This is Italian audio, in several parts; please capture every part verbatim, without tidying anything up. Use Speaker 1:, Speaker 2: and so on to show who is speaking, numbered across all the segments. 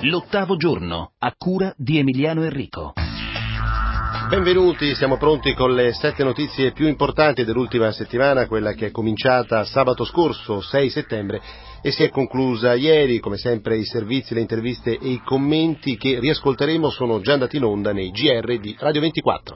Speaker 1: L'ottavo giorno, a cura di Emiliano Enrico.
Speaker 2: Benvenuti, siamo pronti con le sette notizie più importanti dell'ultima settimana, quella che è cominciata sabato scorso, sei settembre, e si è conclusa ieri. Come sempre i servizi, le interviste e i commenti che riascolteremo sono già andati in onda nei G R di Radio ventiquattro.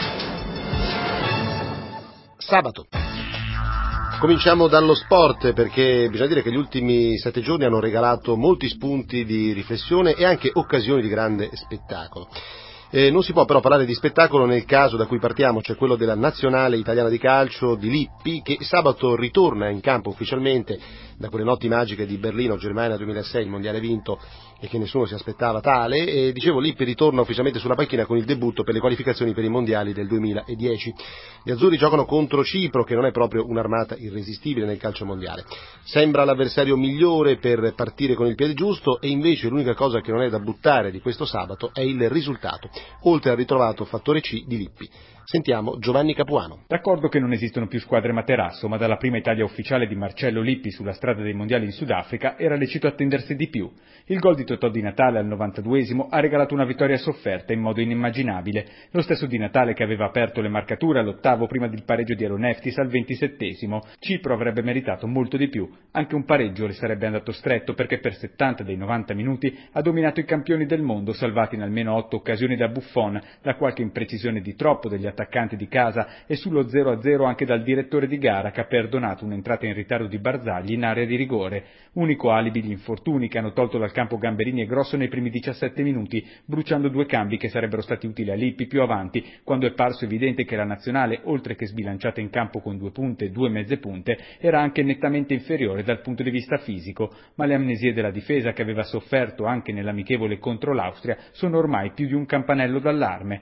Speaker 2: Sabato. Cominciamo dallo sport, perché bisogna dire che gli ultimi sette giorni hanno regalato molti spunti di riflessione e anche occasioni di grande spettacolo. Eh, non si può però parlare di spettacolo nel caso da cui partiamo, cioè quello della nazionale italiana di calcio di Lippi, che sabato ritorna in campo ufficialmente da quelle notti magiche di Berlino, Germania duemilasei, il mondiale vinto e che nessuno si aspettava tale. E dicevo, Lippi ritorna ufficialmente sulla panchina con il debutto per le qualificazioni per i mondiali del duemiladieci. Gli azzurri giocano contro Cipro, che non è proprio un'armata irresistibile nel calcio mondiale. Sembra l'avversario migliore per partire con il piede giusto, e invece l'unica cosa che non è da buttare di questo sabato è il risultato, oltre al ritrovato fattore C di Lippi. Sentiamo Giovanni Capuano.
Speaker 3: D'accordo che non esistono più squadre materasso, ma dalla prima Italia ufficiale di Marcello Lippi sulla strada dei mondiali in Sudafrica era lecito attendersi di più. Il gol di Totò Di Natale al novantaduesimo ha regalato una vittoria sofferta in modo inimmaginabile. Lo stesso Di Natale che aveva aperto le marcature all'ottavo prima del pareggio di Aroneftis al ventisettesimo. Cipro avrebbe meritato molto di più. Anche un pareggio le sarebbe andato stretto, perché per settanta dei novanta minuti ha dominato i campioni del mondo, salvati in almeno otto occasioni da Buffon, da qualche imprecisione di troppo degli attaccanti di casa e sullo zero a zero anche dal direttore di gara, che ha perdonato un'entrata in ritardo di Barzagli in area di rigore. Unico alibi gli infortuni che hanno tolto dal campo Gamberini e Grosso nei primi diciassette minuti, bruciando due cambi che sarebbero stati utili a Lippi più avanti, quando è parso evidente che la nazionale, oltre che sbilanciata in campo con due punte e due mezze punte, era anche nettamente inferiore dal punto di vista fisico. Ma le amnesie della difesa, che aveva sofferto anche nell'amichevole contro l'Austria, sono ormai più di un campanello d'allarme.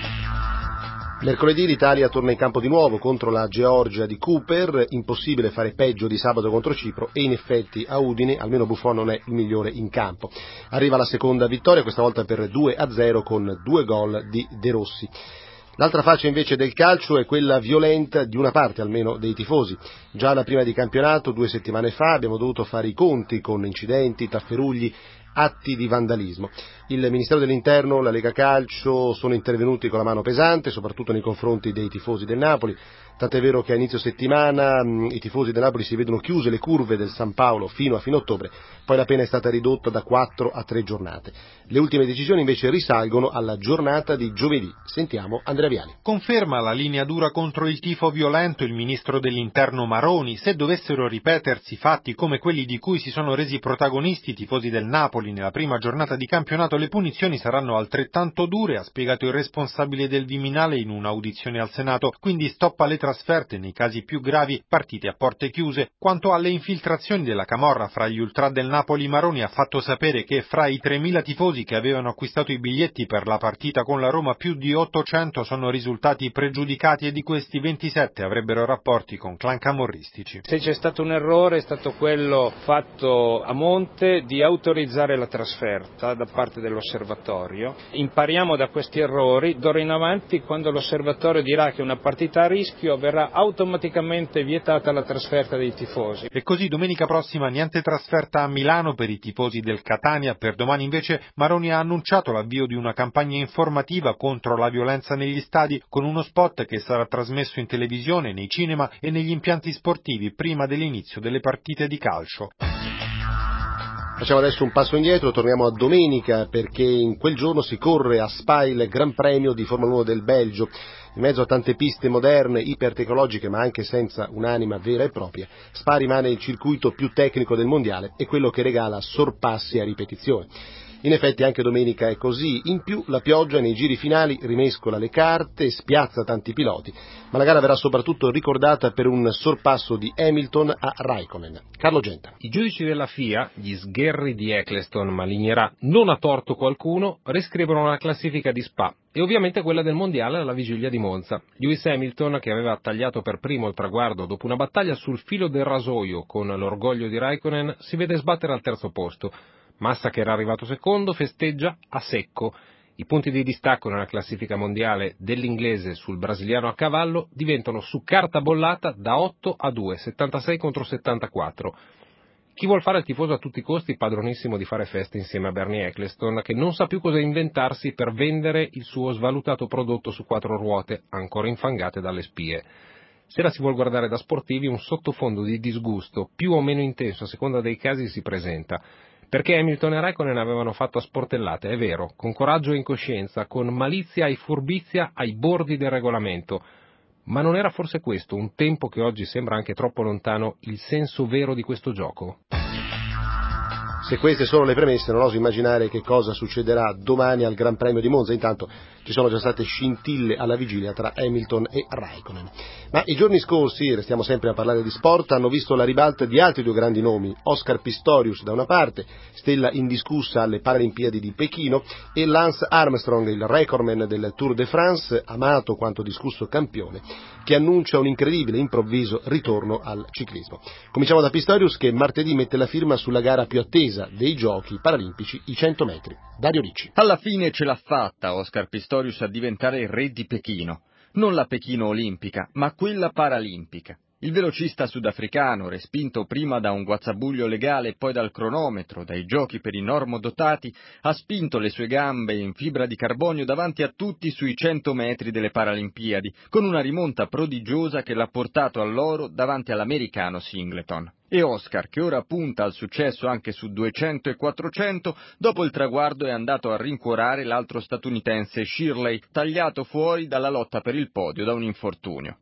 Speaker 2: Mercoledì l'Italia torna in campo di nuovo contro la Georgia di Cooper. Impossibile fare peggio di sabato contro Cipro, e in effetti a Udine almeno Buffon non è il migliore in campo. Arriva la seconda vittoria, questa volta per due a zero con due gol di De Rossi. L'altra faccia invece del calcio è quella violenta di una parte almeno dei tifosi. Già alla prima di campionato, due settimane fa, abbiamo dovuto fare i conti con incidenti, tafferugli, atti di vandalismo. Il Ministero dell'Interno, la Lega Calcio sono intervenuti con la mano pesante, soprattutto nei confronti dei tifosi del Napoli, tant'è vero che a inizio settimana mh, i tifosi del Napoli si vedono chiuse le curve del San Paolo fino a fine ottobre, poi la pena è stata ridotta da quattro a tre giornate. Le ultime decisioni invece risalgono alla giornata di giovedì. Sentiamo Andrea Viali.
Speaker 4: Conferma la linea dura contro il tifo violento il Ministro dell'Interno Maroni. Se dovessero ripetersi fatti come quelli di cui si sono resi protagonisti i tifosi del Napoli nella prima giornata di campionato, le punizioni saranno altrettanto dure, ha spiegato il responsabile del Viminale in un'audizione al Senato, quindi stop alle trasferte nei casi più gravi, partite a porte chiuse. Quanto alle infiltrazioni della camorra fra gli ultra del Napoli, Maroni ha fatto sapere che fra i tremila tifosi che avevano acquistato i biglietti per la partita con la Roma, più di ottocento sono risultati pregiudicati, e di questi ventisette avrebbero rapporti con clan camorristici.
Speaker 5: Se c'è stato un errore è stato quello fatto a monte di autorizzare la trasferta da parte dell'osservatorio. Impariamo da questi errori. D'ora in avanti, quando l'osservatorio dirà che è una partita a rischio, verrà automaticamente vietata la trasferta dei tifosi.
Speaker 4: E così domenica prossima niente trasferta a Milano per i tifosi del Catania. Per domani invece Maroni ha annunciato l'avvio di una campagna informativa contro la violenza negli stadi, con uno spot che sarà trasmesso in televisione, nei cinema e negli impianti sportivi prima dell'inizio delle partite di calcio.
Speaker 2: Facciamo adesso un passo indietro, torniamo a domenica, perché in quel giorno si corre a Spa il Gran Premio di Formula uno del Belgio. In mezzo a tante piste moderne, ipertecnologiche, ma anche senza un'anima vera e propria, Spa rimane il circuito più tecnico del mondiale e quello che regala sorpassi a ripetizione. In effetti anche domenica è così, in più la pioggia nei giri finali rimescola le carte e spiazza tanti piloti, ma la gara verrà soprattutto ricordata per un sorpasso di Hamilton a Raikkonen. Carlo Genta.
Speaker 6: I giudici della F I A, gli sgherri di Eccleston, ma Lignerà non ha torto qualcuno, riscrivono la classifica di Spa e ovviamente quella del mondiale alla vigilia di Monza. Lewis Hamilton, che aveva tagliato per primo il traguardo dopo una battaglia sul filo del rasoio con l'orgoglio di Raikkonen, si vede sbattere al terzo posto. Massa, che era arrivato secondo, festeggia a secco. I punti di distacco nella classifica mondiale dell'inglese sul brasiliano a cavallo diventano su carta bollata da otto a due, settantasei contro settantaquattro. Chi vuol fare il tifoso a tutti i costi padronissimo di fare feste insieme a Bernie Ecclestone, che non sa più cosa inventarsi per vendere il suo svalutato prodotto su quattro ruote, ancora infangate dalle spie. Se la si vuol guardare da sportivi, un sottofondo di disgusto, più o meno intenso a seconda dei casi, si presenta. Perché Hamilton e Raikkonen avevano fatto a sportellate, è vero, con coraggio e incoscienza, con malizia e furbizia ai bordi del regolamento. Ma non era forse questo, un tempo che oggi sembra anche troppo lontano, il senso vero di questo gioco?
Speaker 2: Se queste sono le premesse, non oso immaginare che cosa succederà domani al Gran Premio di Monza. Intanto ci sono già state scintille alla vigilia tra Hamilton e Raikkonen. Ma i giorni scorsi, restiamo sempre a parlare di sport, hanno visto la ribalta di altri due grandi nomi, Oscar Pistorius da una parte, stella indiscussa alle Paralimpiadi di Pechino, e Lance Armstrong, il recordman del Tour de France, amato quanto discusso campione, che annuncia un incredibile improvviso ritorno al ciclismo. Cominciamo da Pistorius, che martedì mette la firma sulla gara più attesa dei Giochi Paralimpici, i cento metri. Dario Ricci.
Speaker 7: Alla fine ce l'ha fatta Oscar Pistorius a diventare il re di Pechino. Non la Pechino olimpica, ma quella paralimpica. Il velocista sudafricano, respinto prima da un guazzabuglio legale e poi dal cronometro, dai giochi per i normodotati, ha spinto le sue gambe in fibra di carbonio davanti a tutti sui cento metri delle Paralimpiadi, con una rimonta prodigiosa che l'ha portato all'oro davanti all'americano Singleton. E Oscar, che ora punta al successo anche su duecento e quattrocento, dopo il traguardo è andato a rincuorare l'altro statunitense Shirley, tagliato fuori dalla lotta per il podio da un infortunio.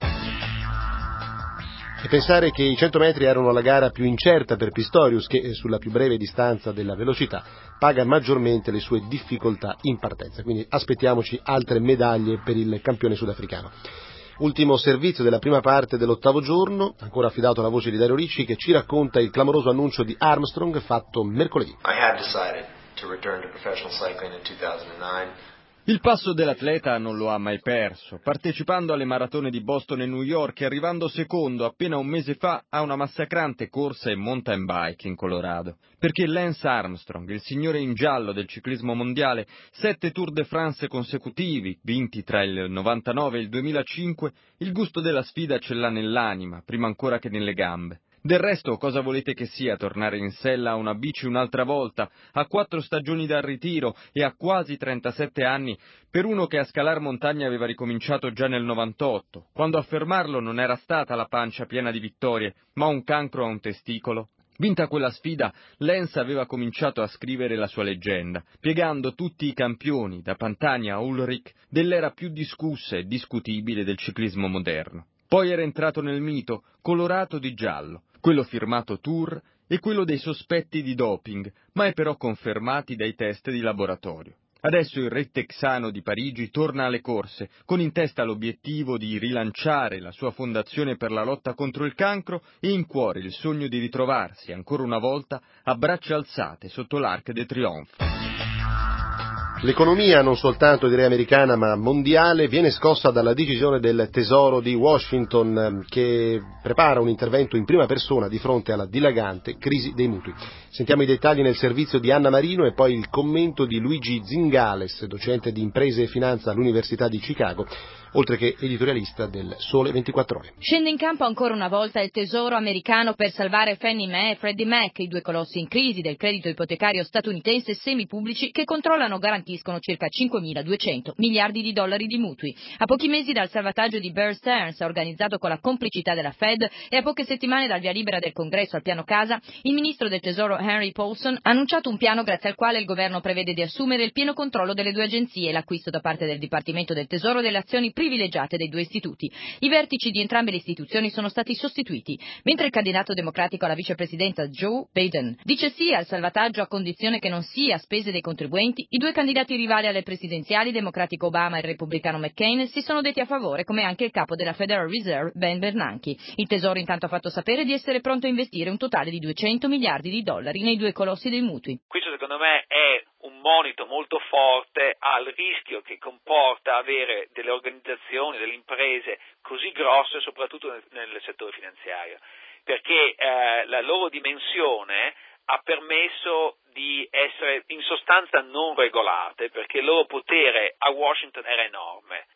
Speaker 2: E pensare che i cento metri erano la gara più incerta per Pistorius, che sulla più breve distanza della velocità paga maggiormente le sue difficoltà in partenza, quindi aspettiamoci altre medaglie per il campione sudafricano. Ultimo servizio della prima parte dell'ottavo giorno, ancora affidato alla voce di Dario Ricci, che ci racconta il clamoroso annuncio di Armstrong fatto mercoledì.
Speaker 8: I have decided to return to professional cycling in two thousand nine.
Speaker 7: Il passo dell'atleta non lo ha mai perso, partecipando alle maratone di Boston e New York e arrivando secondo appena un mese fa a una massacrante corsa in mountain bike in Colorado. Perché Lance Armstrong, il signore in giallo del ciclismo mondiale, sette Tour de France consecutivi, vinti tra il novantanove e il duemilacinque, il gusto della sfida ce l'ha nell'anima, prima ancora che nelle gambe. Del resto, cosa volete che sia tornare in sella a una bici un'altra volta, a quattro stagioni dal ritiro e a quasi trentasette anni, per uno che a scalar montagna aveva ricominciato già nel novantotto, quando a fermarlo non era stata la pancia piena di vittorie, ma un cancro a un testicolo? Vinta quella sfida, Lance aveva cominciato a scrivere la sua leggenda, piegando tutti i campioni, da Pantani a Ullrich, dell'era più discussa e discutibile del ciclismo moderno. Poi era entrato nel mito, colorato di giallo, quello firmato Tour e quello dei sospetti di doping, mai però confermati dai test di laboratorio. Adesso il re texano di Parigi torna alle corse, con in testa l'obiettivo di rilanciare la sua fondazione per la lotta contro il cancro e in cuore il sogno di ritrovarsi, ancora una volta, a braccia alzate sotto l'Arc de Triomphe.
Speaker 2: L'economia, non soltanto direi americana ma mondiale, viene scossa dalla decisione del Tesoro di Washington, che prepara un intervento in prima persona di fronte alla dilagante crisi dei mutui. Sentiamo i dettagli nel servizio di Anna Marino e poi il commento di Luigi Zingales, docente di imprese e finanza all'Università di Chicago, oltre che editorialista del Sole ventiquattro Ore.
Speaker 9: Scende in campo ancora una volta il Tesoro americano per salvare Fannie Mae e Freddie Mac, i due colossi in crisi del credito ipotecario statunitense semipubblici che controllano o garantiscono circa cinquemiladuecento miliardi di dollari di mutui. A pochi mesi dal salvataggio di Bear Stearns, organizzato con la complicità della Fed, e a poche settimane dal via libera del Congresso al piano casa, il ministro del Tesoro Henry Paulson ha annunciato un piano grazie al quale il governo prevede di assumere il pieno controllo delle due agenzie e l'acquisto da parte del Dipartimento del Tesoro delle azioni privilegiate dei due istituti. I vertici di entrambe le istituzioni sono stati sostituiti, mentre il candidato democratico alla vicepresidenza Joe Biden dice sì al salvataggio a condizione che non sia a spese dei contribuenti. I due candidati rivali alle presidenziali, democratico Obama e il repubblicano McCain, si sono detti a favore, come anche il capo della Federal Reserve Ben Bernanke. Il Tesoro intanto ha fatto sapere di essere pronto a investire un totale di duecento miliardi di dollari nei due colossi dei mutui.
Speaker 10: Questo secondo me è un monito molto forte al rischio che comporta avere delle organizzazioni, delle imprese così grosse, soprattutto nel, nel settore finanziario, perché eh, la loro dimensione ha permesso di essere in sostanza non regolate, perché il loro potere a Washington era enorme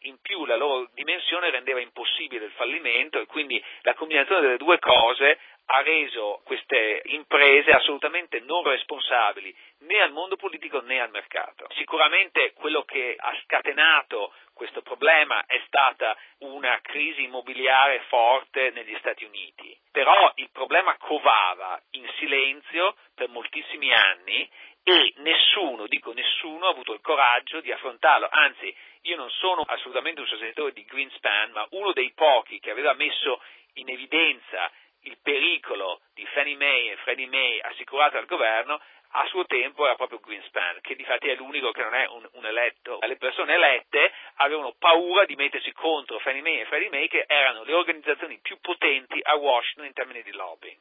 Speaker 10: in più la loro dimensione rendeva impossibile il fallimento e quindi la combinazione delle due cose ha reso queste imprese assolutamente non responsabili né al mondo politico né al mercato. Sicuramente quello che ha scatenato questo problema è stata una crisi immobiliare forte negli Stati Uniti, però il problema covava in silenzio per moltissimi anni e nessuno, dico nessuno, ha avuto il coraggio di affrontarlo, anzi io non sono assolutamente un sostenitore di Greenspan, ma uno dei pochi che aveva messo in evidenza il pericolo di Fannie Mae e Freddie Mae assicurato al governo a suo tempo era proprio Greenspan, che difatti è l'unico che non è un, un eletto. Le persone elette avevano paura di mettersi contro Fannie Mae e Freddie Mae, che erano le organizzazioni più potenti a Washington in termini di lobbying.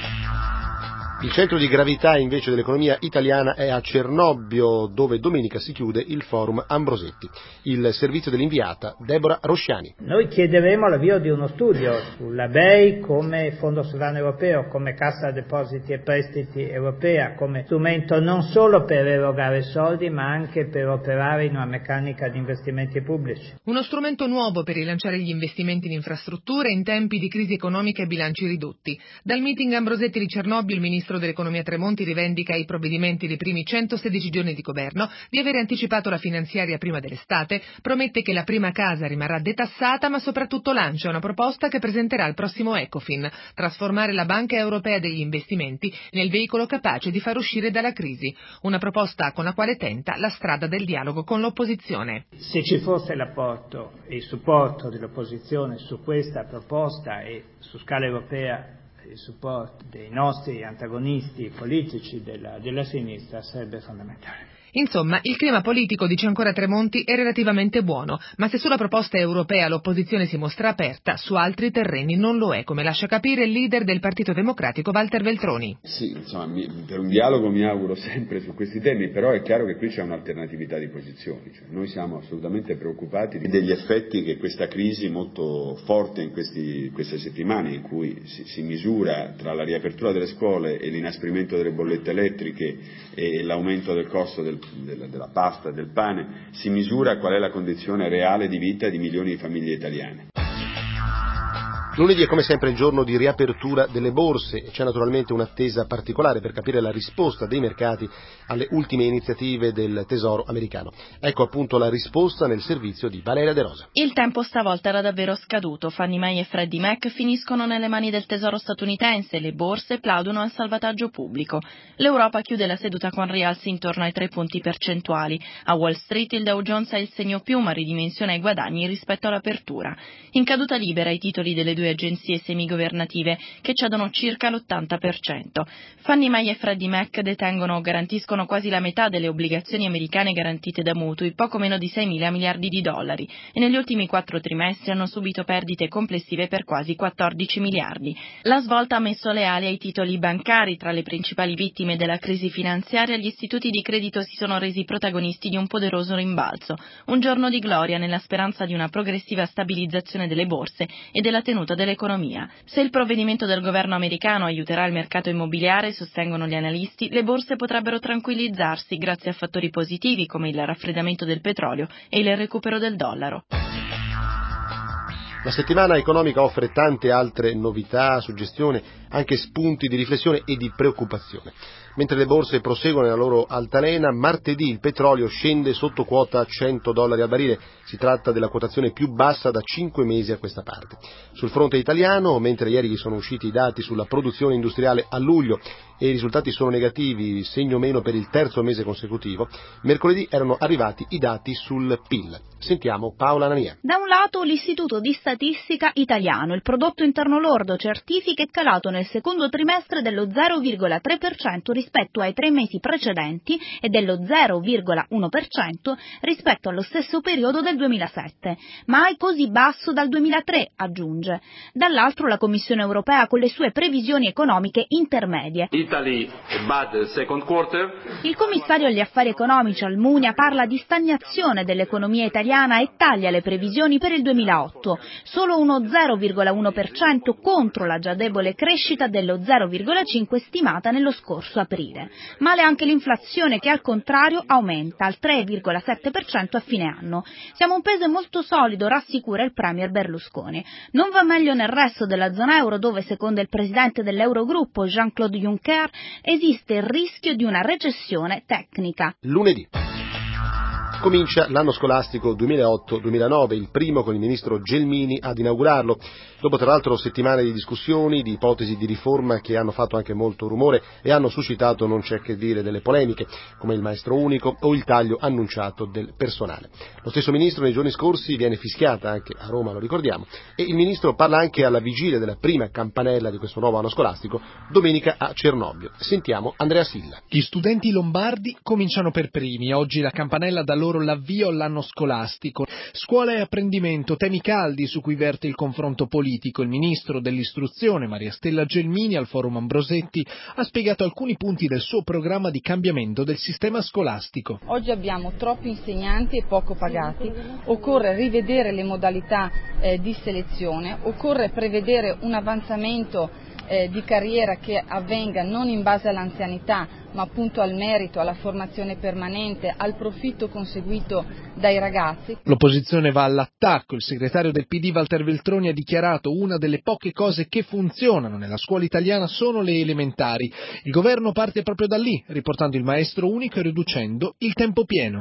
Speaker 2: Il centro di gravità invece dell'economia italiana è a Cernobbio, dove domenica si chiude il forum Ambrosetti. Il servizio dell'inviata Deborah Rosciani.
Speaker 11: Noi chiederemo l'avvio di uno studio sulla B E I come Fondo Sovrano Europeo, come Cassa Depositi e Prestiti Europea, come strumento non solo per erogare soldi ma anche per operare in una meccanica di investimenti pubblici.
Speaker 12: Uno strumento nuovo per rilanciare gli investimenti in infrastrutture in tempi di crisi economica e bilanci ridotti. Dal meeting Ambrosetti di Cernobbio il ministro Il ministro dell'economia Tremonti rivendica i provvedimenti dei primi centosedici giorni di governo, di avere anticipato la finanziaria prima dell'estate, promette che la prima casa rimarrà detassata ma soprattutto lancia una proposta che presenterà al prossimo Ecofin, trasformare la Banca Europea degli Investimenti nel veicolo capace di far uscire dalla crisi, una proposta con la quale tenta la strada del dialogo con l'opposizione.
Speaker 11: Se ci fosse l'apporto e il supporto dell'opposizione su questa proposta e su scala europea il supporto dei nostri antagonisti politici della, della sinistra sarebbe fondamentale.
Speaker 12: Insomma, il clima politico, dice ancora Tremonti, è relativamente buono, ma se sulla proposta europea l'opposizione si mostra aperta, su altri terreni non lo è, come lascia capire il leader del Partito Democratico Walter Veltroni.
Speaker 13: Sì, insomma, mi, per un dialogo mi auguro sempre su questi temi, però è chiaro che qui c'è un'alternatività di posizioni. Cioè, noi siamo assolutamente preoccupati degli effetti che questa crisi molto forte in questi, queste settimane, in cui si, si misura tra la riapertura delle scuole e l'inasprimento delle bollette elettriche e l'aumento del costo del Della, della pasta, del pane, si misura qual è la condizione reale di vita di milioni di famiglie italiane.
Speaker 2: Lunedì è come sempre il giorno di riapertura delle borse e c'è naturalmente un'attesa particolare per capire la risposta dei mercati alle ultime iniziative del Tesoro americano. Ecco appunto la risposta nel servizio di Valeria De Rosa.
Speaker 14: Il tempo stavolta era davvero scaduto. Fannie Mae e Freddie Mac finiscono nelle mani del Tesoro statunitense, le borse plaudono al salvataggio pubblico. L'Europa chiude la seduta con rialzi intorno ai tre punti percentuali. A Wall Street il Dow Jones ha il segno più ma ridimensiona i guadagni rispetto all'apertura. In caduta libera i titoli delle due agenzie semigovernative che cedono circa l'ottanta per cento. Fannie Mae e Freddie Mac detengono o garantiscono quasi la metà delle obbligazioni americane garantite da mutui, poco meno di seimila miliardi di dollari, e negli ultimi quattro trimestri hanno subito perdite complessive per quasi quattordici miliardi. La svolta ha messo le ali ai titoli bancari. Tra le principali vittime della crisi finanziaria, gli istituti di credito si sono resi protagonisti di un poderoso rimbalzo, un giorno di gloria nella speranza di una progressiva stabilizzazione delle borse e della tenuta dell'economia. Se il provvedimento del governo americano aiuterà il mercato immobiliare, sostengono gli analisti, le borse potrebbero tranquillizzarsi grazie a fattori positivi come il raffreddamento del petrolio e il recupero del dollaro.
Speaker 2: La settimana economica offre tante altre novità, suggestioni, anche spunti di riflessione e di preoccupazione. Mentre le borse proseguono nella loro altalena, martedì il petrolio scende sotto quota cento dollari al barile. Si tratta della quotazione più bassa da cinque mesi a questa parte. Sul fronte italiano, mentre ieri sono usciti i dati sulla produzione industriale a luglio e i risultati sono negativi, segno meno per il terzo mese consecutivo, mercoledì erano arrivati i dati sul P I L. Sentiamo Paola Nania.
Speaker 15: Da un lato l'Istituto di Statistica italiano, il prodotto interno lordo certifica è calato nel secondo trimestre dello zero virgola tre per cento rispetto ai tre mesi precedenti e dello zero virgola uno per cento rispetto allo stesso periodo del duemilasette, mai così basso dal duemilatré, aggiunge. Dall'altro la Commissione europea con le sue previsioni economiche intermedie.
Speaker 16: Il Italy a bad second quarter.
Speaker 15: Il commissario agli affari economici Almunia parla di stagnazione dell'economia italiana e taglia le previsioni per il duemilaotto, solo uno zero virgola uno per cento contro la già debole crescita dello zero virgola cinque per cento stimata nello scorso aprile. Male anche l'inflazione che al contrario aumenta al tre virgola sette per cento a fine anno. Siamo un paese molto solido, rassicura il premier Berlusconi. Non va meglio nel resto della zona euro dove, secondo il presidente dell'Eurogruppo Jean-Claude Juncker, esiste il rischio di una recessione tecnica.
Speaker 2: Lunedì comincia l'anno scolastico duemilaotto duemilanove, il primo con il ministro Gelmini ad inaugurarlo, dopo tra l'altro settimane di discussioni, di ipotesi di riforma che hanno fatto anche molto rumore e hanno suscitato, non c'è che dire, delle polemiche, come il maestro unico o il taglio annunciato del personale. Lo stesso ministro nei giorni scorsi viene fischiata, anche a Roma lo ricordiamo, e il ministro parla anche alla vigilia della prima campanella di questo nuovo anno scolastico, domenica a Cernobbio. Sentiamo Andrea Silla.
Speaker 17: Gli studenti lombardi cominciano per primi, oggi la campanella da loro l'avvio all'anno scolastico. Scuola e apprendimento, temi caldi su cui verte il confronto politico. Il ministro dell'istruzione, Maria Stella Gelmini, al forum Ambrosetti, ha spiegato alcuni punti del suo programma di cambiamento del sistema scolastico.
Speaker 18: Oggi abbiamo troppi insegnanti e poco pagati, occorre rivedere le modalità eh, di selezione, occorre prevedere un avanzamento Eh, di carriera che avvenga non in base all'anzianità, ma appunto al merito, alla formazione permanente, al profitto conseguito dai ragazzi.
Speaker 17: L'opposizione va all'attacco. Il segretario del P D Walter Veltroni ha dichiarato: una delle poche cose che funzionano nella scuola italiana sono le elementari. Il governo parte proprio da lì, riportando il maestro unico e riducendo il tempo pieno.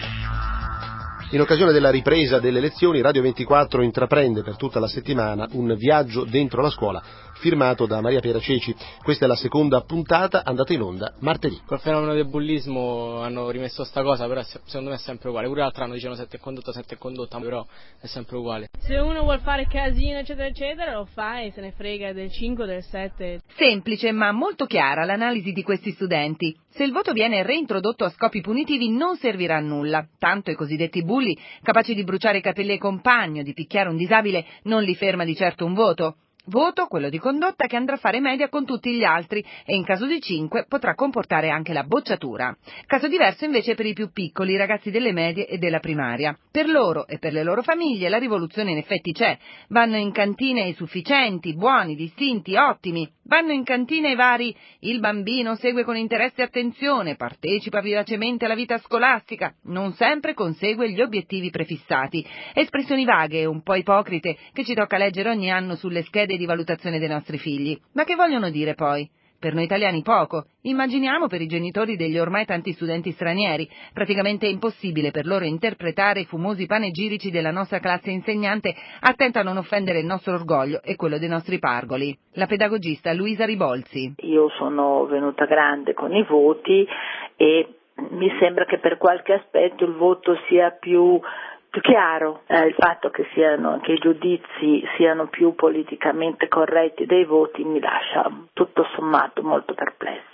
Speaker 2: In occasione della ripresa delle lezioni, Radio ventiquattro intraprende per tutta la settimana un viaggio dentro la scuola, firmato da Maria Piera Ceci. Questa è la seconda puntata, andata in onda martedì.
Speaker 19: Col fenomeno del bullismo hanno rimesso sta cosa, però secondo me è sempre uguale. Pure l'altro anno dicevano sette condotta, sette condotta, però è sempre uguale.
Speaker 20: Se uno vuol fare casino, eccetera, eccetera, lo fa e se ne frega del cinque o del sette.
Speaker 9: Semplice ma molto chiara l'analisi di questi studenti. Se il voto viene reintrodotto a scopi punitivi non servirà a nulla, tanto i cosiddetti bulli, capaci di bruciare i capelli ai compagni o di picchiare un disabile, non li ferma di certo un voto. Voto, quello di condotta, che andrà a fare media con tutti gli altri e in caso di cinque potrà comportare anche la bocciatura. Caso diverso invece per i più piccoli, i ragazzi delle medie e della primaria. Per loro e per le loro famiglie la rivoluzione in effetti c'è. Vanno in cantine sufficienti, buoni, distinti, ottimi. Vanno in cantine i vari «il bambino segue con interesse e attenzione, partecipa vivacemente alla vita scolastica», non sempre consegue gli obiettivi prefissati. Espressioni vaghe e un po' ipocrite che ci tocca leggere ogni anno sulle schede di valutazione dei nostri figli. Ma che vogliono dire poi? Per noi italiani poco. Immaginiamo per i genitori degli ormai tanti studenti stranieri. Praticamente è impossibile per loro interpretare i fumosi panegirici della nostra classe insegnante, attenta a non offendere il nostro orgoglio e quello dei nostri pargoli. La pedagogista Luisa Ribolzi.
Speaker 21: Io sono venuta grande con i voti e mi sembra che per qualche aspetto il voto sia più più chiaro, eh, il fatto che siano che i giudizi siano più politicamente corretti dei voti mi lascia tutto sommato molto perplessa.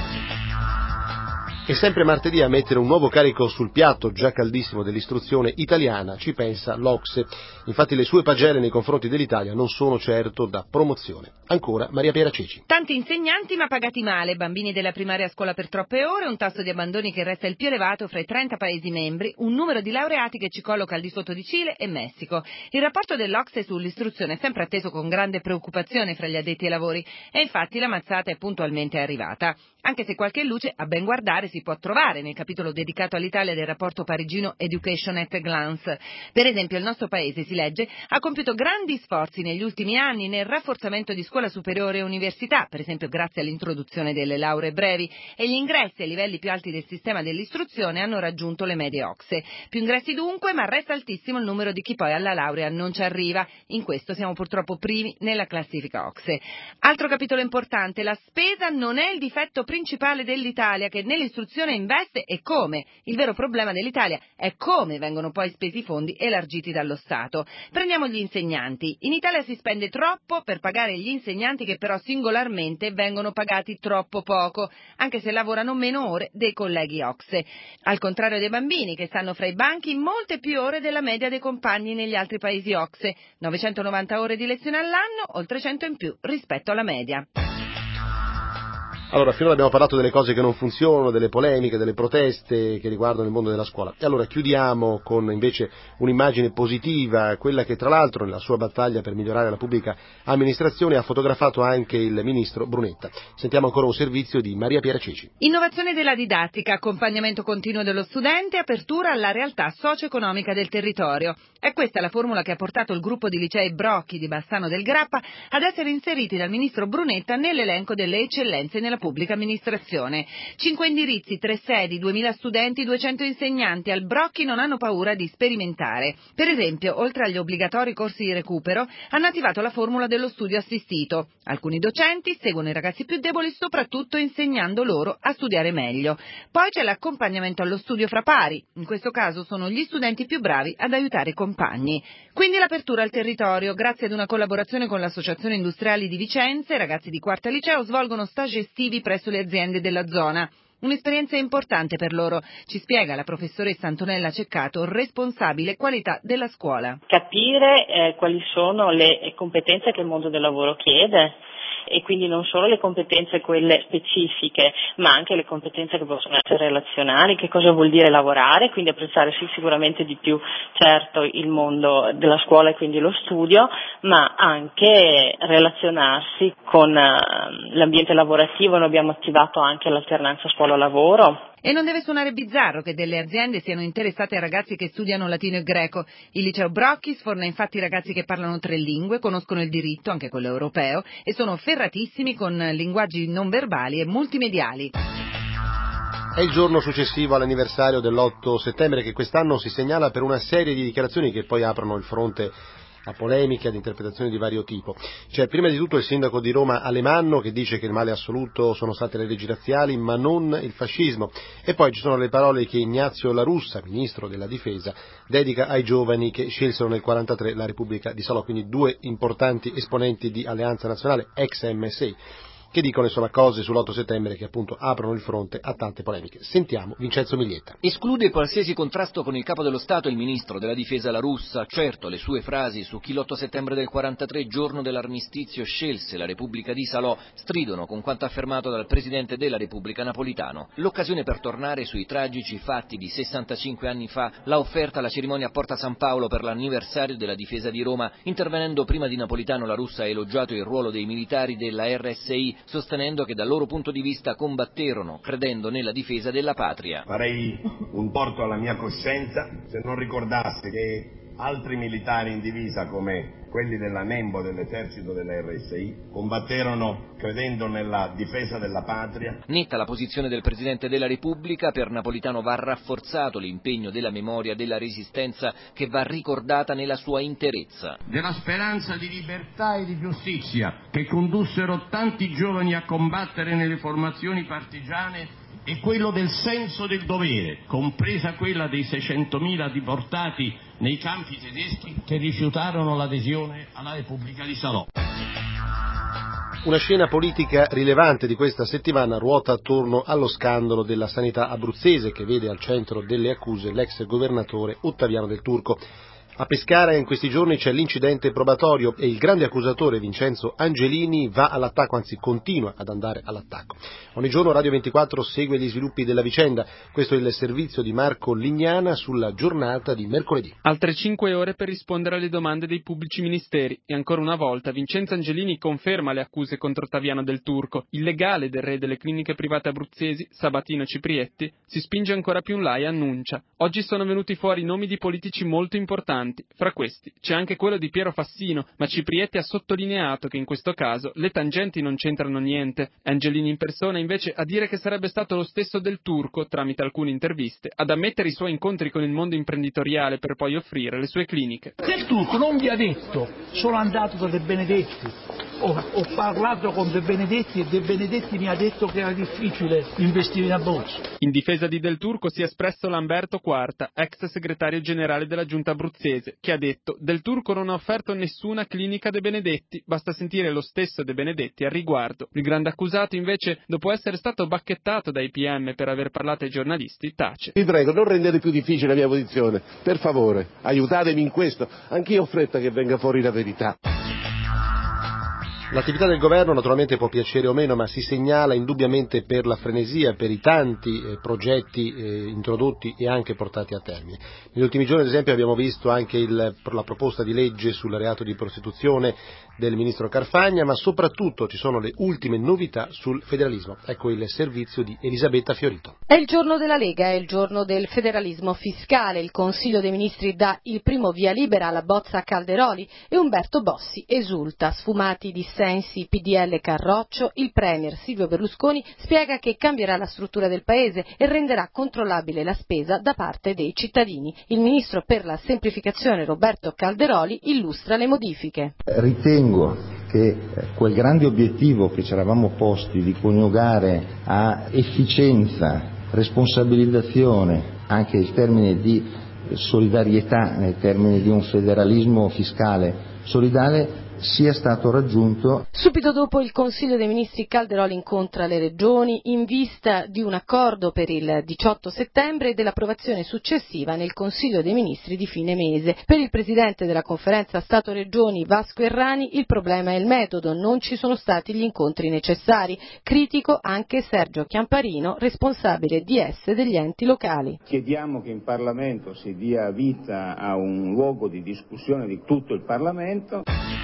Speaker 2: E sempre martedì a mettere un nuovo carico sul piatto già caldissimo dell'istruzione italiana ci pensa l'O C S E. Infatti le sue pagelle nei confronti dell'Italia non sono certo da promozione. Ancora Maria Piera Ceci.
Speaker 9: Tanti insegnanti ma pagati male, bambini della primaria a scuola per troppe ore, un tasso di abbandoni che resta il più elevato fra i trenta paesi membri, un numero di laureati che ci colloca al di sotto di Cile e Messico. Il rapporto dell'O C S E sull'istruzione è sempre atteso con grande preoccupazione fra gli addetti ai lavori e infatti la mazzata è puntualmente arrivata. Anche se qualche luce, a ben guardare, si può trovare nel capitolo dedicato all'Italia del rapporto parigino Education at a Glance. Per esempio, il nostro paese, si legge, ha compiuto grandi sforzi negli ultimi anni nel rafforzamento di scuola superiore e università, per esempio grazie all'introduzione delle lauree brevi, e gli ingressi ai livelli più alti del sistema dell'istruzione hanno raggiunto le medie O C S E. Più ingressi dunque, ma resta altissimo il numero di chi poi alla laurea non ci arriva. In questo siamo purtroppo primi nella classifica O C S E. Altro capitolo importante, la spesa non è il difetto principale dell'Italia, che nell'istruzione investe e come. Il vero problema dell'Italia è come vengono poi spesi i fondi elargiti dallo Stato. Prendiamo gli insegnanti. In Italia si spende troppo per pagare gli insegnanti che però singolarmente vengono pagati troppo poco, anche se lavorano meno ore dei colleghi O C S E. Al contrario dei bambini, che stanno fra i banchi molte più ore della media dei compagni negli altri paesi O C S E. novecentonovanta ore di lezione all'anno, oltre cento in più rispetto alla media.
Speaker 2: Allora, finora abbiamo parlato delle cose che non funzionano, delle polemiche, delle proteste che riguardano il mondo della scuola. E allora chiudiamo con invece un'immagine positiva, quella che tra l'altro nella sua battaglia per migliorare la pubblica amministrazione ha fotografato anche il ministro Brunetta. Sentiamo ancora un servizio di Maria Piera Ceci.
Speaker 1: Innovazione della didattica, accompagnamento continuo dello studente, apertura alla realtà socio-economica del territorio. È questa la formula che ha portato il gruppo di licei Brocchi di Bassano del Grappa ad essere inseriti dal ministro Brunetta nell'elenco delle eccellenze nella pubblica amministrazione. Cinque indirizzi, tre sedi, duemila studenti, duecento insegnanti. Al Brocchi non hanno paura di sperimentare. Per esempio, oltre agli obbligatori corsi di recupero, hanno attivato la formula dello studio assistito. Alcuni docenti seguono i ragazzi più deboli soprattutto insegnando loro a studiare meglio. Poi c'è l'accompagnamento allo studio fra pari. In questo caso sono gli studenti più bravi ad aiutare i compagni. Quindi l'apertura al territorio. Grazie ad una collaborazione con l'Associazione Industriali di Vicenza, i ragazzi di quarta liceo svolgono stage estivi presso le aziende della zona. Un'esperienza importante per loro, ci spiega la professoressa Antonella Ceccato, responsabile qualità della scuola.
Speaker 22: Capire eh, quali sono le competenze che il mondo del lavoro chiede, e quindi non solo le competenze quelle specifiche, ma anche le competenze che possono essere relazionali, che cosa vuol dire lavorare, quindi apprezzare sì, sicuramente di più certo il mondo della scuola e quindi lo studio, ma anche relazionarsi con uh, l'ambiente lavorativo. Noi abbiamo attivato anche l'alternanza scuola-lavoro.
Speaker 1: E non deve suonare bizzarro che delle aziende siano interessate a ragazzi che studiano latino e greco. Il liceo Brocchi sforna infatti ragazzi che parlano tre lingue, conoscono il diritto, anche quello europeo, e sono ferratissimi con linguaggi non verbali e multimediali.
Speaker 2: È il giorno successivo all'anniversario dell'otto settembre che quest'anno si segnala per una serie di dichiarazioni che poi aprono il fronte a polemiche, ad interpretazioni di vario tipo. C'è prima di tutto il sindaco di Roma Alemanno che dice che il male assoluto sono state le leggi razziali ma non il fascismo, e poi ci sono le parole che Ignazio La Russa, ministro della difesa, dedica ai giovani che scelsero nel quarantatré la Repubblica di Salò, quindi due importanti esponenti di Alleanza Nazionale, ex M S I, che dicono insomma cose sull'otto settembre che appunto aprono il fronte a tante polemiche. Sentiamo Vincenzo Miglietta.
Speaker 23: Esclude qualsiasi contrasto con il capo dello Stato il ministro della difesa La Russa. Certo, le sue frasi su chi l'otto settembre del quarantatré, giorno dell'armistizio, scelse la Repubblica di Salò, stridono con quanto affermato dal presidente della Repubblica Napolitano. L'occasione per tornare sui tragici fatti di sessantacinque anni fa l'ha offerta la cerimonia a Porta San Paolo per l'anniversario della difesa di Roma. Intervenendo prima di Napolitano, La Russa ha elogiato il ruolo dei militari della R S I, sostenendo che dal loro punto di vista combatterono, credendo nella difesa della patria.
Speaker 24: Farei un torto alla mia coscienza se non ricordassi che altri militari in divisa come quelli della Nembo dell'esercito della R S I combatterono credendo nella difesa della patria.
Speaker 23: Netta la posizione del Presidente della Repubblica. Per Napolitano va rafforzato l'impegno della memoria della Resistenza, che va ricordata nella sua interezza.
Speaker 25: Della speranza di libertà e di giustizia che condussero tanti giovani a combattere nelle formazioni partigiane, e quello del senso del dovere, compresa quella dei seicentomila deportati nei campi tedeschi che rifiutarono l'adesione alla Repubblica di Salò.
Speaker 2: Una scena politica rilevante di questa settimana ruota attorno allo scandalo della sanità abruzzese, che vede al centro delle accuse l'ex governatore Ottaviano Del Turco. A Pescara in questi giorni c'è l'incidente probatorio e il grande accusatore Vincenzo Angelini va all'attacco, anzi continua ad andare all'attacco. Ogni giorno Radio ventiquattro segue gli sviluppi della vicenda. Questo è il servizio di Marco Lignana sulla giornata di mercoledì.
Speaker 26: Altre cinque ore per rispondere alle domande dei pubblici ministeri e ancora una volta Vincenzo Angelini conferma le accuse contro Ottaviano Del Turco, il legale del re delle cliniche private abruzzesi, Sabatino Ciprietti, si spinge ancora più in là e annuncia: oggi sono venuti fuori nomi di politici molto importanti. Fra questi c'è anche quello di Piero Fassino, ma Ciprietti ha sottolineato che in questo caso le tangenti non c'entrano niente. Angelini in persona invece a dire che sarebbe stato lo stesso Del Turco, tramite alcune interviste, ad ammettere i suoi incontri con il mondo imprenditoriale per poi offrire le sue cliniche.
Speaker 27: Del Turco non vi ha detto sono andato da De Benedetti, ho, ho parlato con De Benedetti e De Benedetti mi ha detto che era difficile investire in Abruzzo.
Speaker 26: In difesa di Del Turco si è espresso Lamberto Quarta, ex segretario generale della giunta abruzzese, che ha detto: Del Turco non ha offerto nessuna clinica De Benedetti, basta sentire lo stesso De Benedetti al riguardo. Il grande accusato invece, dopo essere stato bacchettato dai P M per aver parlato ai giornalisti, tace.
Speaker 28: Vi prego, non rendete più difficile la mia posizione, per favore, aiutatemi in questo, anch'io ho fretta che venga fuori la verità.
Speaker 2: L'attività del governo naturalmente può piacere o meno, ma si segnala indubbiamente per la frenesia, per i tanti eh, progetti eh, introdotti e anche portati a termine. Negli ultimi giorni, ad esempio, abbiamo visto anche il, la proposta di legge sul reato di prostituzione del ministro Carfagna, ma soprattutto ci sono le ultime novità sul federalismo. Ecco il servizio di Elisabetta Fiorito.
Speaker 3: È il giorno della Lega, è il giorno del federalismo fiscale. Il Consiglio dei Ministri dà il primo via libera alla bozza Calderoli e Umberto Bossi esulta. Sfumati dissensi P D L Carroccio, il premier Silvio Berlusconi spiega che cambierà la struttura del paese e renderà controllabile la spesa da parte dei cittadini. Il ministro per la semplificazione Roberto Calderoli illustra le modifiche.
Speaker 4: Ritengo che quel grande obiettivo che ci eravamo posti di coniugare a efficienza, responsabilizzazione, anche in termini di solidarietà, nei termini di un federalismo fiscale solidale, sia stato raggiunto.
Speaker 3: Subito dopo il Consiglio dei Ministri Calderoli incontra le regioni in vista di un accordo per il diciotto settembre e dell'approvazione successiva nel Consiglio dei Ministri di fine mese. Per il Presidente della Conferenza Stato-Regioni Vasco Errani il problema è il metodo, non ci sono stati gli incontri necessari. Critico anche Sergio Chiamparino, responsabile D S degli enti locali.
Speaker 5: Chiediamo che in Parlamento si dia vita a un luogo di discussione di tutto il Parlamento.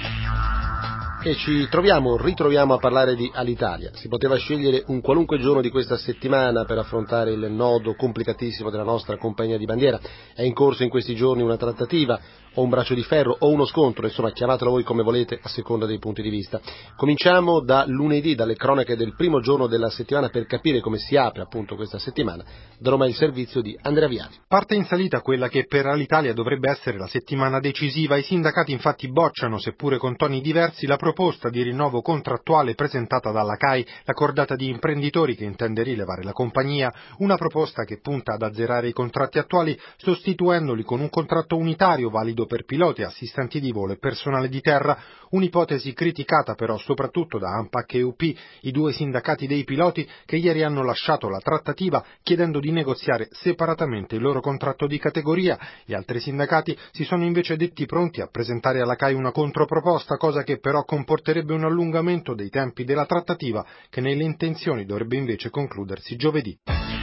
Speaker 2: E ci troviamo, ritroviamo a parlare di Alitalia. Si poteva scegliere un qualunque giorno di questa settimana per affrontare il nodo complicatissimo della nostra compagnia di bandiera. È in corso in questi giorni una trattativa, o un braccio di ferro, o uno scontro, insomma chiamatelo voi come volete a seconda dei punti di vista. Cominciamo da lunedì, dalle cronache del primo giorno della settimana per capire come si apre appunto questa settimana. Da Roma il servizio di Andrea Viali.
Speaker 6: Parte in salita quella che per Alitalia dovrebbe essere la settimana decisiva. I sindacati infatti bocciano, seppure con toni diversi, la proposta di rinnovo contrattuale presentata dalla C A I, la cordata di imprenditori che intende rilevare la compagnia, una proposta che punta ad azzerare i contratti attuali sostituendoli con un contratto unitario valido per piloti, assistenti di volo e personale di terra, un'ipotesi criticata però soprattutto da ANPAC e U P, i due sindacati dei piloti che ieri hanno lasciato la trattativa chiedendo di negoziare separatamente il loro contratto di categoria. Gli altri sindacati si sono invece detti pronti a presentare alla C A I una controproposta, cosa che però comporterebbe un allungamento dei tempi della trattativa che nelle intenzioni dovrebbe invece concludersi giovedì.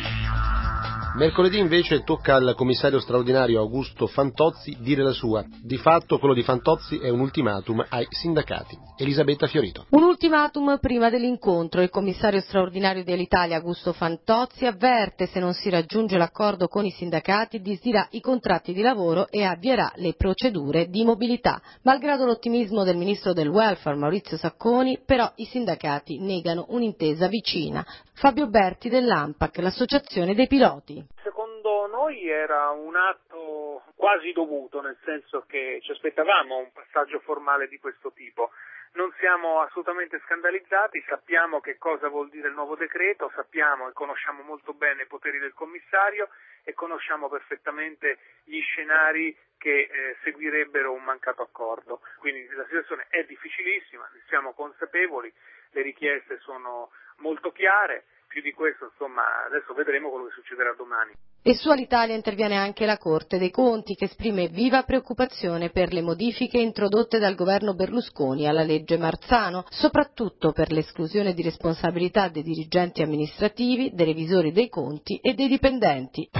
Speaker 2: Mercoledì invece tocca al commissario straordinario Augusto Fantozzi dire la sua. Di fatto quello di Fantozzi è un ultimatum ai sindacati. Elisabetta Fiorito.
Speaker 3: Un ultimatum prima dell'incontro. Il commissario straordinario dell'Italia Augusto Fantozzi avverte se non si raggiunge l'accordo con i sindacati disdirà i contratti di lavoro e avvierà le procedure di mobilità. Malgrado l'ottimismo del ministro del welfare Maurizio Sacconi, però i sindacati negano un'intesa vicina. Fabio Berti dell'ANPAC, l'associazione dei piloti.
Speaker 7: Secondo noi era un atto quasi dovuto, nel senso che ci aspettavamo un passaggio formale di questo tipo. Non siamo assolutamente scandalizzati, sappiamo che cosa vuol dire il nuovo decreto, sappiamo e conosciamo molto bene i poteri del commissario e conosciamo perfettamente gli scenari che eh, seguirebbero un mancato accordo. Quindi la situazione è difficilissima, ne siamo consapevoli, le richieste sono molto chiare. Più di questo, insomma, adesso vedremo quello che succederà domani.
Speaker 3: E su Alitalia interviene anche la Corte dei Conti, che esprime viva preoccupazione per le modifiche introdotte dal governo Berlusconi alla legge Marzano, soprattutto per l'esclusione di responsabilità dei dirigenti amministrativi, dei revisori dei conti e dei dipendenti.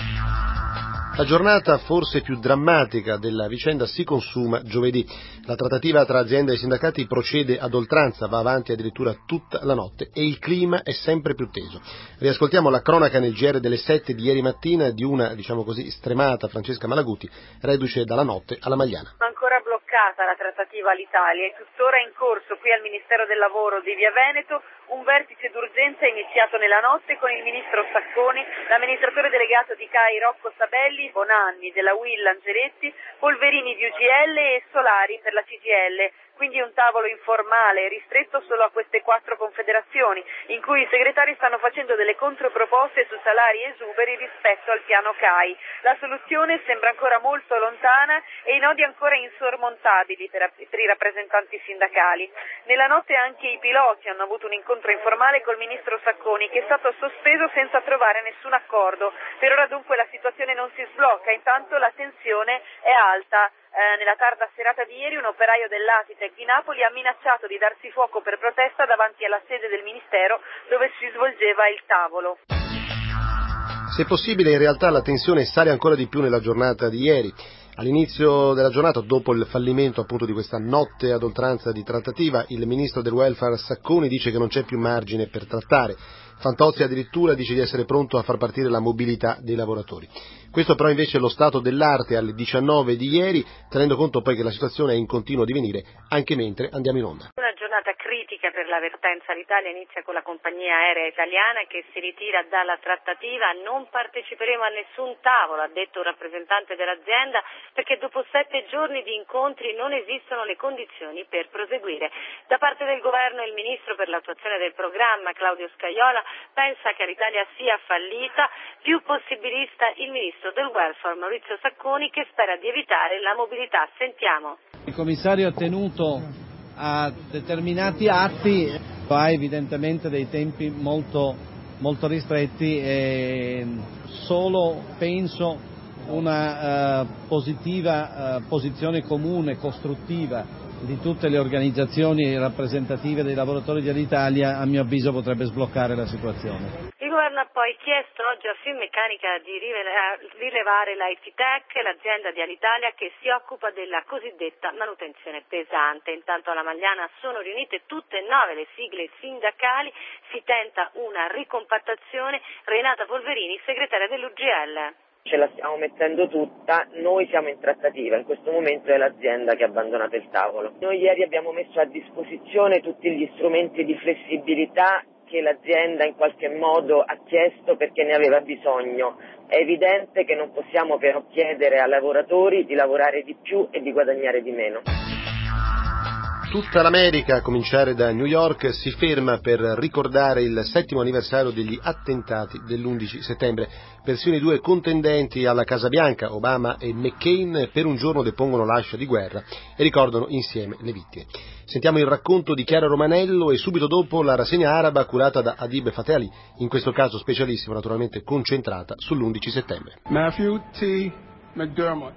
Speaker 2: La giornata forse più drammatica della vicenda si consuma giovedì. La trattativa tra azienda e sindacati procede ad oltranza, va avanti addirittura tutta la notte e il clima è sempre più teso. Riascoltiamo la cronaca nel G R delle sette di ieri mattina di una, diciamo così, stremata Francesca Malaguti, reduce dalla notte alla Magliana.
Speaker 8: Ancora bloccata la trattativa all'Italia, è tuttora in corso qui al Ministero del Lavoro di Via Veneto un vertice d'urgenza iniziato nella notte con il ministro Sacconi, l'amministratore delegato di C A I Rocco Sabelli, Bonanni, della U I L Angeretti, Polverini di U G L e Solari per la C G I L. Quindi un tavolo informale, ristretto solo a queste quattro confederazioni, in cui i segretari stanno facendo delle controproposte su salari esuberi rispetto al piano C A I. La soluzione sembra ancora molto lontana e i nodi ancora insormontabili per, per i rappresentanti sindacali. Nella notte anche i piloti hanno avuto un incontro informale col ministro Sacconi, che è stato sospeso senza trovare nessun accordo. Per ora dunque la situazione non si sblocca, intanto la tensione è alta Eh, nella tarda serata di ieri un operaio dell'Asitec di Napoli ha minacciato di darsi fuoco per protesta davanti alla sede del Ministero dove si svolgeva il tavolo.
Speaker 2: Se possibile, in realtà la tensione sale ancora di più nella giornata di ieri. All'inizio della giornata, dopo il fallimento appunto di questa notte ad oltranza di trattativa, il ministro del welfare Sacconi dice che non c'è più margine per trattare. Fantozzi addirittura dice di essere pronto a far partire la mobilità dei lavoratori. Questo però invece è lo stato dell'arte alle diciannove di ieri, tenendo conto poi che la situazione è in continuo divenire anche mentre andiamo in onda.
Speaker 10: Una giornata critica per la Vertenza. L'Italia inizia con la compagnia aerea italiana che si ritira dalla trattativa. Non parteciperemo a nessun tavolo, ha detto un rappresentante dell'azienda, perché dopo sette giorni di incontri non esistono le condizioni per proseguire. Da parte del governo il ministro per l'attuazione del programma, Claudio Scajola, pensa che l'Italia sia fallita, più possibilista il ministro del welfare Maurizio Sacconi, che spera di evitare la mobilità. Sentiamo.
Speaker 11: Il commissario ha tenuto a determinati atti, ha evidentemente dei tempi molto, molto ristretti e solo penso una uh, positiva uh, posizione comune, costruttiva di tutte le organizzazioni rappresentative dei lavoratori dell'Italia, a mio avviso potrebbe sbloccare la situazione.
Speaker 10: Il governo ha poi chiesto oggi a Finmeccanica di rilevare la I T Tech, l'azienda di Alitalia che si occupa della cosiddetta manutenzione pesante. Intanto alla Magliana sono riunite tutte e nove le sigle sindacali, si tenta una ricompattazione. Renata Polverini, segretaria dell'U G L.
Speaker 12: Ce la stiamo mettendo tutta, noi siamo in trattativa, in questo momento è l'azienda che ha abbandonato il tavolo. Noi ieri abbiamo messo a disposizione tutti gli strumenti di flessibilità che l'azienda in qualche modo ha chiesto perché ne aveva bisogno. È evidente che non possiamo però chiedere ai lavoratori di lavorare di più e di guadagnare di meno.
Speaker 2: Tutta l'America, a cominciare da New York, si ferma per ricordare il settimo anniversario degli attentati dell'undici settembre. Persino i due contendenti alla Casa Bianca, Obama e McCain, per un giorno depongono l'ascia di guerra e ricordano insieme le vittime. Sentiamo il racconto di Chiara Romanello e subito dopo la rassegna araba curata da Adib Fateh Ali, in questo caso specialissimo, naturalmente concentrata sull'undici settembre.
Speaker 13: Matthew T. McDermott.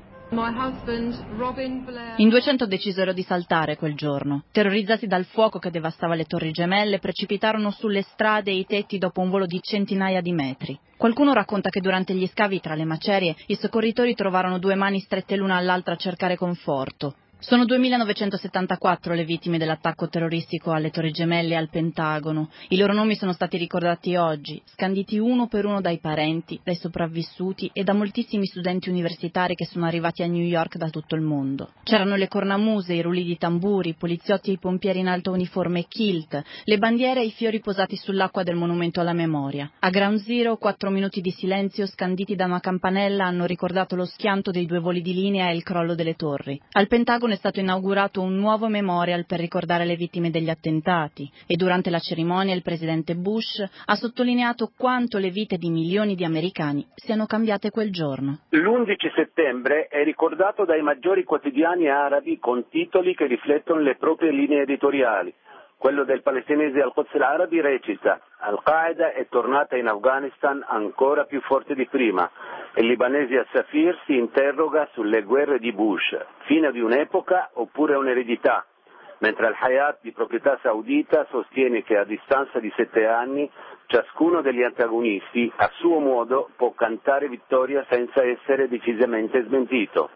Speaker 9: In duecento decisero di saltare quel giorno. Terrorizzati dal fuoco che devastava le torri gemelle, precipitarono sulle strade e i tetti dopo un volo di centinaia di metri. Qualcuno racconta che durante gli scavi tra le macerie i soccorritori trovarono due mani strette l'una all'altra a cercare conforto. Sono duemilanovecentosettantaquattro le vittime dell'attacco terroristico alle Torri Gemelle e al Pentagono. I loro nomi sono stati ricordati oggi, scanditi uno per uno dai parenti, dai sopravvissuti e da moltissimi studenti universitari che sono arrivati a New York da tutto il mondo. C'erano le cornamuse, i rulli di tamburi, i poliziotti e i pompieri in alta uniforme e kilt, le bandiere e i fiori posati sull'acqua del monumento alla memoria. A Ground Zero, quattro minuti di silenzio scanditi da una campanella hanno ricordato lo schianto dei due voli di linea e il crollo delle torri. Al Pentagono è stato inaugurato un nuovo memorial per ricordare le vittime degli attentati e durante la cerimonia il presidente Bush ha sottolineato quanto le vite di milioni di americani siano cambiate quel giorno.
Speaker 14: L'undici settembre è ricordato dai maggiori quotidiani arabi con titoli che riflettono le proprie linee editoriali. Quello del palestinese Al-Quds Al-Arabi recita: Al-Qaeda è tornata in Afghanistan ancora più forte di prima. Il libanese Al-Safir si interroga sulle guerre di Bush, fine di un'epoca oppure un'eredità, mentre Al-Hayat, di proprietà saudita, sostiene che a distanza di sette anni ciascuno degli antagonisti a suo modo può cantare vittoria senza essere decisamente smentito.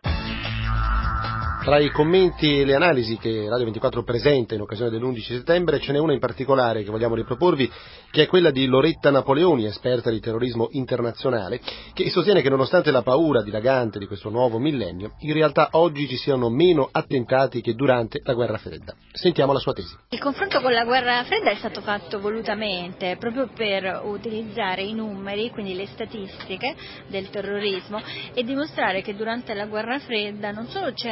Speaker 2: Tra i commenti e le analisi che Radio ventiquattro presenta in occasione dell'undici settembre ce n'è una in particolare che vogliamo riproporvi, che è quella di Loretta Napoleoni, esperta di terrorismo internazionale, che sostiene che nonostante la paura dilagante di questo nuovo millennio, in realtà oggi ci siano meno attentati che durante la guerra fredda. Sentiamo la sua tesi.
Speaker 15: Il confronto con la guerra fredda è stato fatto volutamente proprio per utilizzare i numeri, quindi le statistiche del terrorismo, e dimostrare che durante la guerra fredda non solo c'erano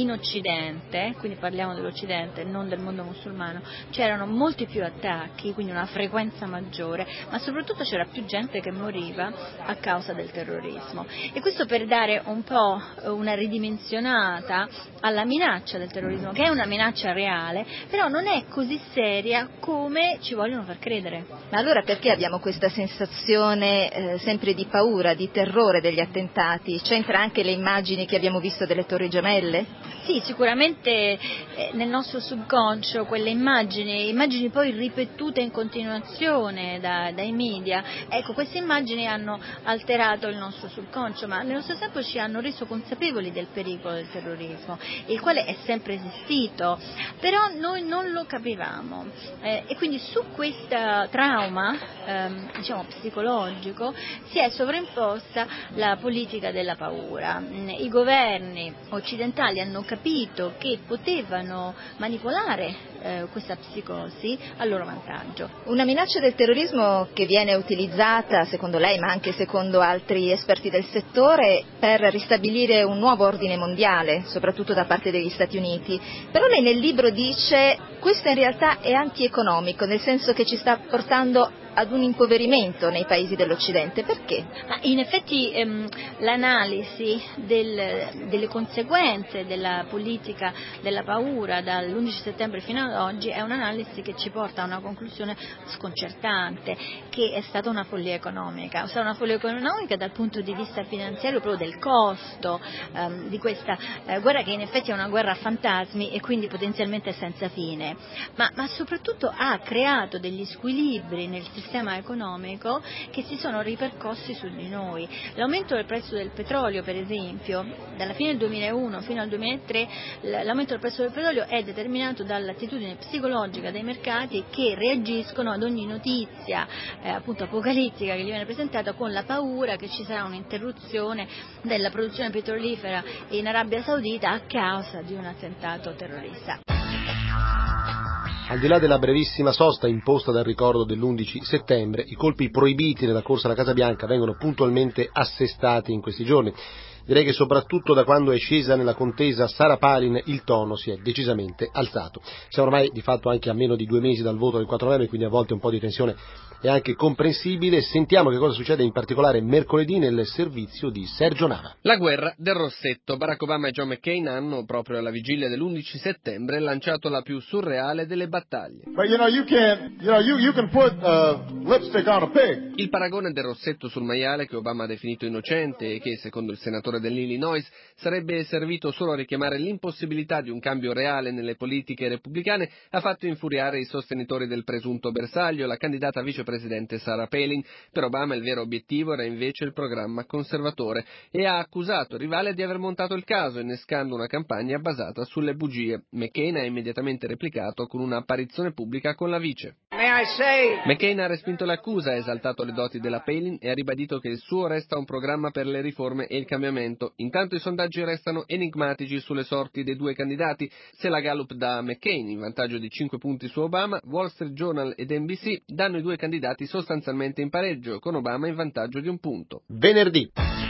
Speaker 15: in Occidente, quindi parliamo dell'Occidente, non del mondo musulmano, c'erano molti più attacchi, quindi una frequenza maggiore, ma soprattutto c'era più gente che moriva a causa del terrorismo. E questo per dare un po' una ridimensionata alla minaccia del terrorismo, che è una minaccia reale, però non è così seria come ci vogliono far credere.
Speaker 1: Ma allora perché abbiamo questa sensazione eh, sempre di paura, di terrore degli attentati? C'entra anche le immagini che abbiamo visto delle Torri Gemelle?
Speaker 15: Sì, sicuramente eh, nel nostro subconscio quelle immagini, immagini poi ripetute in continuazione da, dai media, ecco, queste immagini hanno alterato il nostro subconscio, ma nello stesso tempo ci hanno reso consapevoli del pericolo del terrorismo, il quale è sempre esistito, però noi non lo capivamo eh, e quindi su questo trauma ehm, diciamo psicologico si è sovraimposta la politica della paura. I governi occidentali hanno capito che potevano manipolare eh, questa psicosi a loro vantaggio.
Speaker 1: Una minaccia del terrorismo che viene utilizzata, secondo lei, ma anche secondo altri esperti del settore, per ristabilire un nuovo ordine mondiale, soprattutto da parte degli Stati Uniti. Però lei nel libro dice questo in realtà è antieconomico, nel senso che ci sta portando ad un impoverimento nei paesi dell'Occidente. Perché?
Speaker 15: Ma in effetti ehm, l'analisi del, delle conseguenze della politica della paura dall'undici settembre fino ad oggi è un'analisi che ci porta a una conclusione sconcertante, che è stata una follia economica, è stata una follia economica dal punto di vista finanziario, proprio del costo ehm, di questa eh, guerra, che in effetti è una guerra a fantasmi e quindi potenzialmente senza fine, ma, ma soprattutto ha creato degli squilibri nel sistema economico che si sono ripercossi su di noi. L'aumento del prezzo del petrolio, per esempio, dalla fine del duemilauno fino al duemilatré, l'aumento del prezzo del petrolio è determinato dall'attitudine psicologica dei mercati, che reagiscono ad ogni notizia eh, appunto apocalittica che gli viene presentata con la paura che ci sarà un'interruzione della produzione petrolifera in Arabia Saudita a causa di un attentato terrorista.
Speaker 2: Al di là della brevissima sosta imposta dal ricordo dell'undici settembre, i colpi proibiti nella corsa alla Casa Bianca vengono puntualmente assestati in questi giorni. Direi che soprattutto da quando è scesa nella contesa Sarah Palin il tono si è decisamente alzato. Siamo ormai di fatto anche a meno di due mesi dal voto del quattro novembre, quindi a volte un po' di tensione è anche comprensibile. Sentiamo che cosa succede in particolare mercoledì nel servizio di Sergio Nava.
Speaker 16: La guerra del rossetto. Barack Obama e John McCain hanno, proprio alla vigilia dell'undici settembre, lanciato la più surreale delle battaglie.
Speaker 17: But, you know, you can, you know, you, you can put, uh, lipstick on a pig.
Speaker 16: Il paragone del rossetto sul maiale, che Obama ha definito innocente e che, secondo il senatore dell'Illinois, sarebbe servito solo a richiamare l'impossibilità di un cambio reale nelle politiche repubblicane, ha fatto infuriare i sostenitori del presunto bersaglio, la candidata vicepresidente Sarah Palin. Per Obama il vero obiettivo era invece il programma conservatore e ha accusato il rivale di aver montato il caso, innescando una campagna basata sulle bugie. McCain ha immediatamente replicato con un'apparizione pubblica con la vice. McCain ha respinto l'accusa, ha esaltato le doti della Palin e ha ribadito che il suo resta un programma per le riforme e il cambiamento. Intanto i sondaggi restano enigmatici sulle sorti dei due candidati. Se la Gallup dà McCain in vantaggio di cinque punti su Obama, Wall Street Journal ed N B C danno i due candidati sostanzialmente in pareggio, con Obama in vantaggio di un punto.
Speaker 2: Venerdì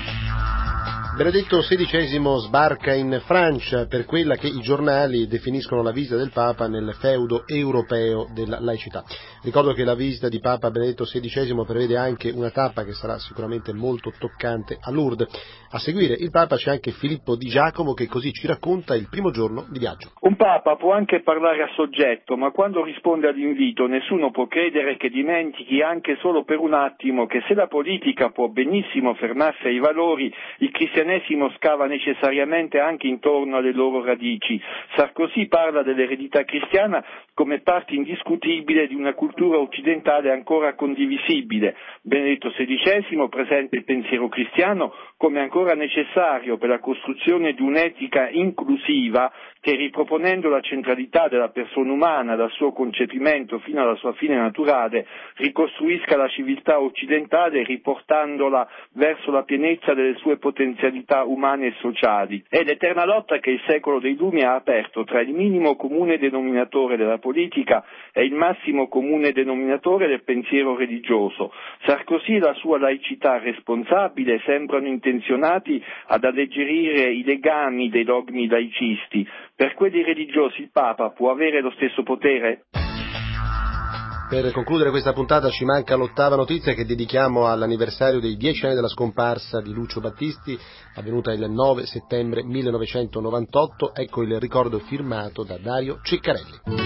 Speaker 2: Benedetto sedicesimo sbarca in Francia per quella che i giornali definiscono la visita del Papa nel feudo europeo della laicità. Ricordo che la visita di Papa Benedetto sedicesimo prevede anche una tappa che sarà sicuramente molto toccante a Lourdes. A seguire il Papa c'è anche Filippo Di Giacomo, che così ci racconta il primo giorno di viaggio.
Speaker 18: Un Papa può anche parlare a soggetto, ma quando risponde all'invito nessuno può credere che dimentichi anche solo per un attimo che se la politica può benissimo fermarsi ai valori, il cristianesimo scava necessariamente anche intorno alle loro radici. Sarkozy parla dell'eredità cristiana come parte indiscutibile di una cultura occidentale ancora condivisibile. Benedetto sedicesimo presenta il pensiero cristiano come ancora necessario per la costruzione di un'etica inclusiva che, riproponendo la centralità della persona umana dal suo concepimento fino alla sua fine naturale, ricostruisca la civiltà occidentale riportandola verso la pienezza delle sue potenzialità umane e sociali. È l'eterna lotta che il secolo dei lumi ha aperto tra il minimo comune denominatore della politica e il massimo comune denominatore del pensiero religioso. Sarkozy e la sua laicità responsabile sembrano intenzionati ad alleggerire i legami dei dogmi laicisti. Per quelli religiosi il Papa può avere lo stesso potere?
Speaker 2: Per concludere questa puntata ci manca l'ottava notizia che dedichiamo all'anniversario dei dieci anni della scomparsa di Lucio Battisti, avvenuta il nove settembre millenovecentonovantotto. Ecco il ricordo firmato da Dario Ceccarelli.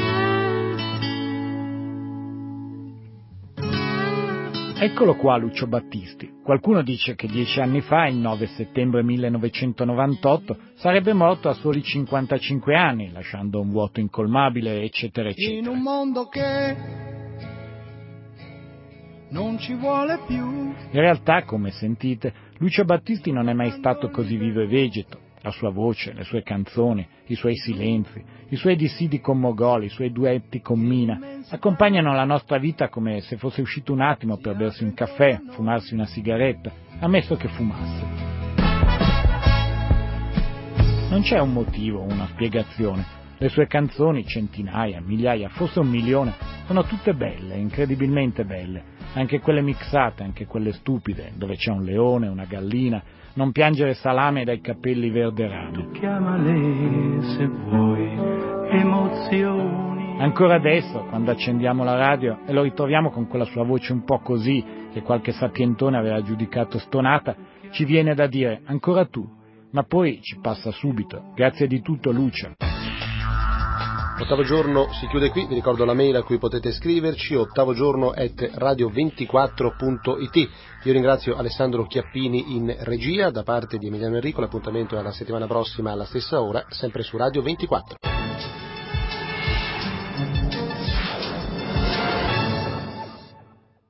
Speaker 19: Eccolo qua Lucio Battisti. Qualcuno dice che dieci anni fa, il nove settembre millenovecentonovantotto, sarebbe morto a soli cinquantacinque anni, lasciando un vuoto incolmabile, eccetera, eccetera.
Speaker 20: In un mondo che non ci vuole più.
Speaker 19: In realtà, come sentite, Lucio Battisti non è mai stato così vivo e vegeto. La sua voce, le sue canzoni, i suoi silenzi, i suoi dissidi con Mogol, i suoi duetti con Mina, accompagnano la nostra vita come se fosse uscito un attimo per bersi un caffè, fumarsi una sigaretta, ammesso che fumasse. Non c'è un motivo, una spiegazione. Le sue canzoni, centinaia, migliaia, forse un milione, sono tutte belle, incredibilmente belle. Anche quelle mixate, anche quelle stupide, dove c'è un leone, una gallina, non piangere salame dai capelli verde rame.
Speaker 20: Chiamale se vuoi emozioni.
Speaker 19: Ancora adesso, quando accendiamo la radio e lo ritroviamo con quella sua voce un po' così, che qualche sapientone aveva giudicato stonata, ci viene da dire ancora tu, ma poi ci passa subito. Grazie di tutto Lucio.
Speaker 2: L'ottavo giorno si chiude qui, vi ricordo la mail a cui potete scriverci, ottavogiorno at radio ventiquattro punto it. Io ringrazio Alessandro Chiappini in regia, da parte di Emiliano Enrico, l'appuntamento è la settimana prossima alla stessa ora, sempre su Radio ventiquattro.